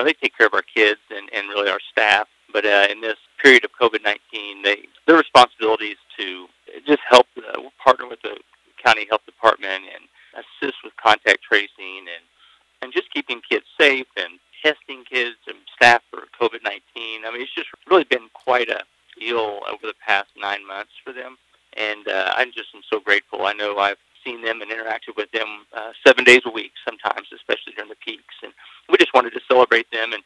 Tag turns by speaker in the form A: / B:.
A: they take care of our kids and really our staff. But in this period of COVID-19, their responsibility is to just help partner with the county health department and assist with contact tracing and just keeping kids safe and testing kids and staff for COVID-19. I mean, it's just really been quite a deal over the past 9 months for them. And I just am so grateful. I know I've seen them and interacted with them 7 days a week sometimes, especially during the peaks. And we just wanted to celebrate them and